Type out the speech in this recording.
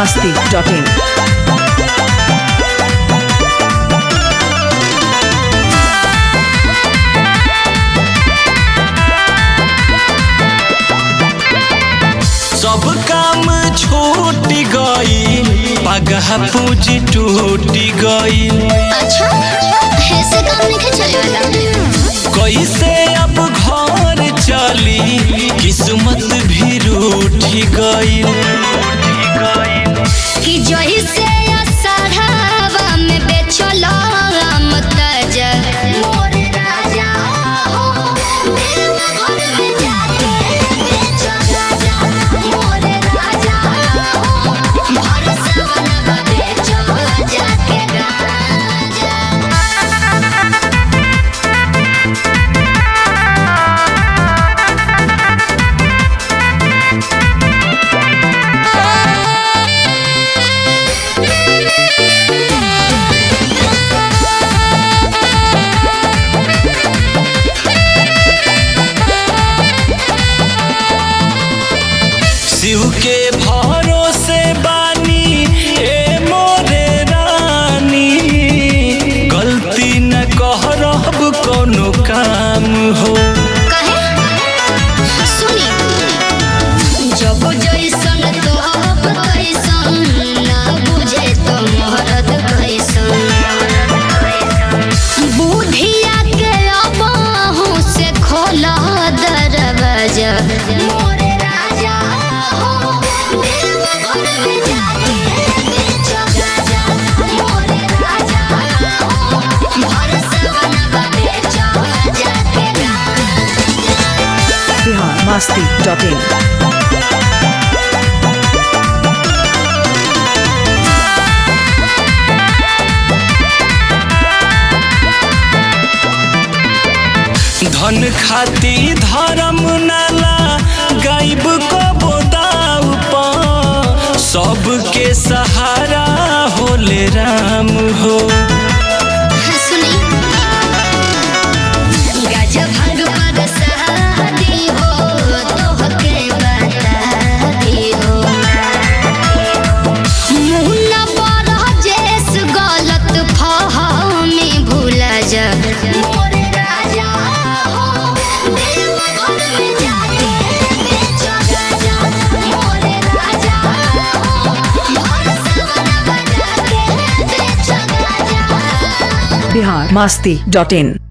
biharmasti.in। सब काम छूट गई, पगह पूंजी टूट गई। अच्छा ऐसे काम नहीं चलेगा। कैसे अब घर चली, किस्मत भी रूठ गई। कि जैसे अषाढ़वा में बेचला आम ताजा, मोर राजा हो देवघर में जाके बेचो राजा, मोर राजा हो भरसवन में बेचो जाके राजा। शिव के भरोसे बानी ए मोरे रानी, गलती न कहब कोनो काम हो। सुनी जब जैसन तोहब कैसन, ना बुझे तो मोहरत कैसन। बुधिया के अबाहू से खोला दरवाजा, मोर राजा हो देवघर में जाके बेचो राजा, मोर राजा हो भरसवन में बेचो जाके राजा। biharmasti.in। धन खाती धर्म नाला गायब को बोदाऊ पा, सबके सहारा होले राम हो। सुनी गजब भांग पर शादी हो, तोहके बता दी हो। मुन्ना पर जेस गलत फहमी भूला जा, मोर राजा हो देवघर में जाके बेचो राजा, मोर राजा हो भरसवन में जाके बेचो राजा। biharmasti.in।